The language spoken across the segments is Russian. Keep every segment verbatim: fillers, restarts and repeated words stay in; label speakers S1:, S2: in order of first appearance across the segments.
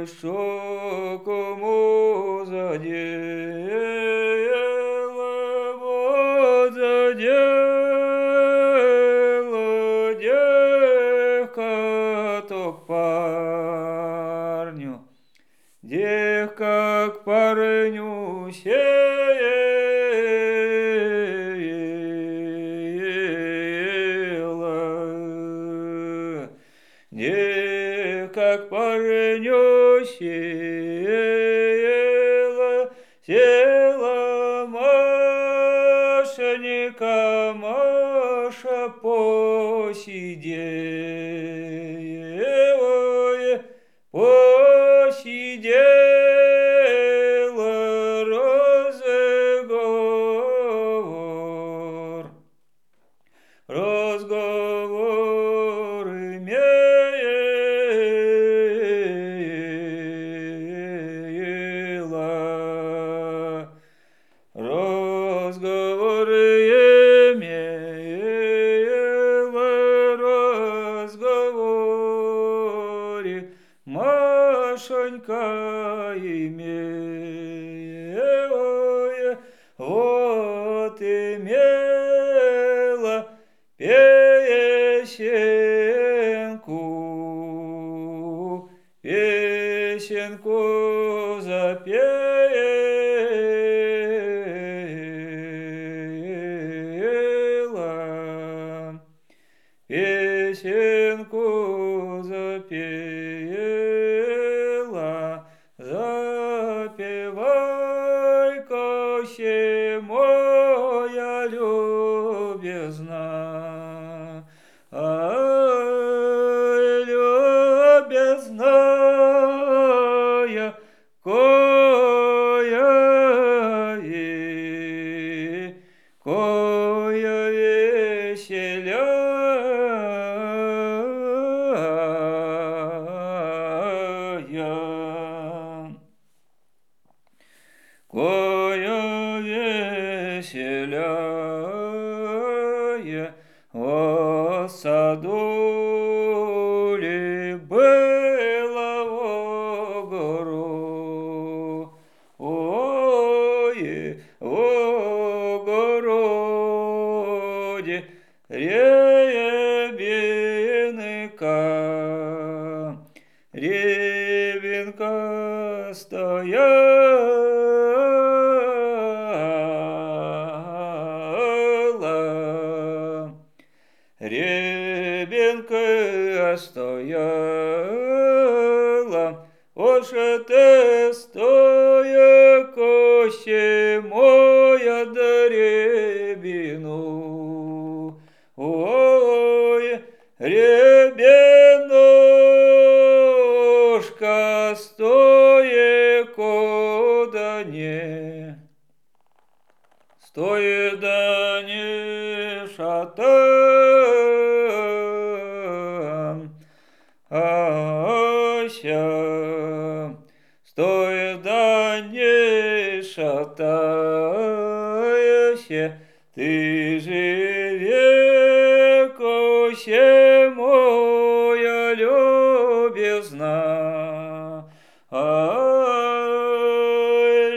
S1: Ой, що кому заділо, бо заділо девка то к парню, девка к парню села, девка к парню села, села Машенька, Маша посидела, посидела, разговор, разговор имела, разговор имела, разговоре Машенька имела, вот имела песенку, песенку запела, песенку запела, запевай-ка се, моя любезна, ай, любезная, коя и, коя веселяя, коя веселяя, в саду ли было в гору, ой, в огороде рябинка, рябинка стояла, рябинка стояла, уж ты стоя косе моя да рябину, ой, рябинушка стоя кода не, стоя да не шатам, ася, стоя да не шатайся, ты живе косе моя любезна, ай,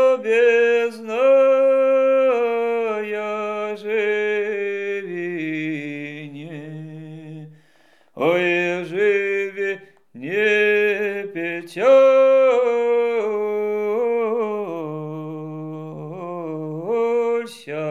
S1: любезная, живи не, ой, живи не печалься.